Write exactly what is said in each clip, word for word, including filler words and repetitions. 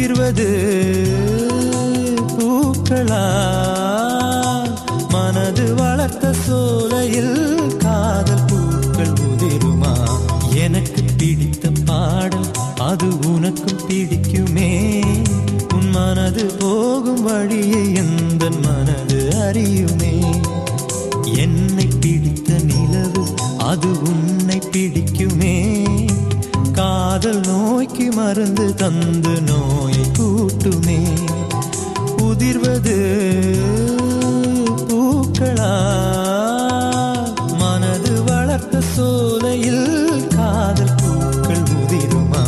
உதிர்வது பூக்களா மனது வளர்த்த சோலையில் காதல் பூக்கள் உதிருமா எனக்கு பிடித்த பாடல் அது உனக்கும் பிடிக்குமே உன் மனது போகும் வழியை எந்த மனது அறியுமே என்னை பிடித்த நிலவு அது உன்னை பிடிக்குமே காதல் நோய்க்கு மருந்து தந்து நோயை கூட்டுமே உதிர்வது பூக்களா மனது வளர்த்த சோலையில் காதல் பூக்கள் உதிருமா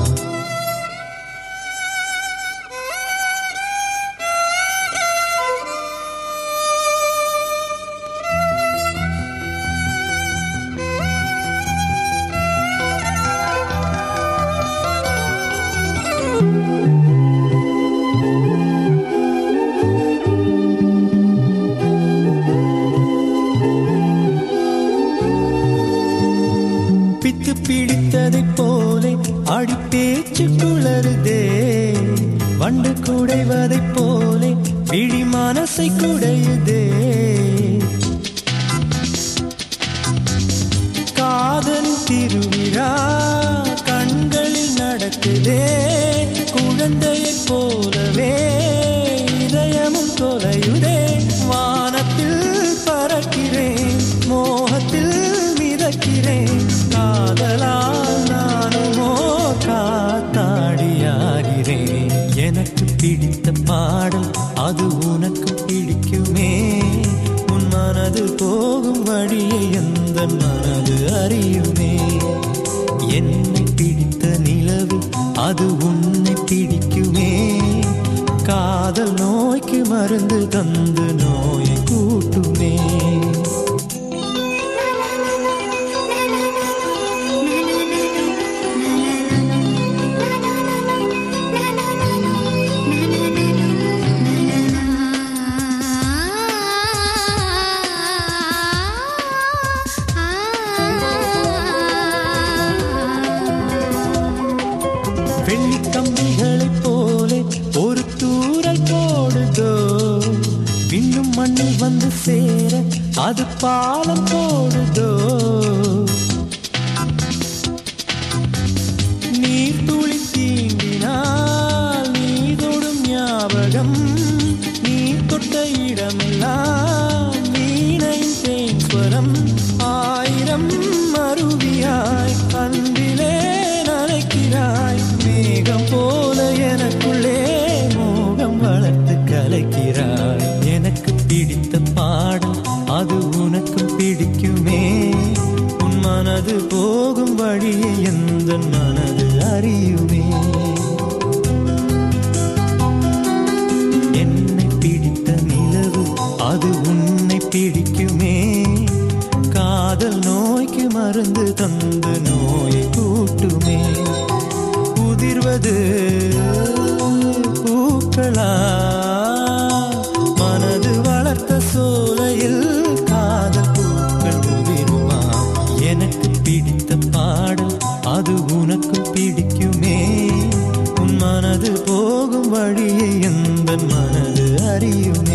பித்து பிடித்ததைப் போலே அடி பேச்சு குளறுதே வண்டு குடைவதைப் போலே பிடி மனசை குடையுதே காதல் திருவிழா கண்களில் நடக்குதே குழந்தையைப் போலவே இதயமும் தொலையுதே வானத்தில் பறக்கிறேன் மோகத்தில் மிதக்கிறேன் காதலால் நானுமோ காத்தாடியாகிறேன் எனக்கு பிடித்த பாடல் அது உனக்கு பிடிக்குமே உன் மனது போகும் வழியை எந்த மனது அறியுமே என்னை பிடித்த நிலவு அது உன்னை பிடிக்குமே காதல் நோய்க்கு மருந்து தந்து நோயை கூட்டுமே வெள்ளிக்கம்பிகளைப் போலே ஒரு தூரல் போடுதோ இன்னும் மண்ணில் வந்து சேர அது பாலம் போடுதோ நீர் துளி தீண்டினால் நீ தொடும் ஞாபகம் நீ தொட்ட இடமெல்லாம் வீணையின் தேன்ஸ்வரம் ஆயிரம் அருவியாய் அன்பிலே நனைக்கிறாய் மேகம் போல எனக்குள்ளே மோகம் வளர்த்து கலைக்கிறாய் எனக்கு பிடித்த பாடல் அது உனக்கும் பிடிக்குமே உன் மனது போகும் வழியை எந்த மனது அறியுமே என்னை பிடித்த நிலவு அது உன்னை பிடிக்குமே காதல் நோய்க்கு மருந்து தந்து நோயை கூட்டுமே உதிர்வது பூக்களா மனது வளர்த்த சோலையில் காதல் பூக்கள் உதிருமா எனக்கு பிடித்த பாடல் அது உனக்கு பிடிக்குமே உன் மனது போகும் வழியை எந்த மனது அறியுமே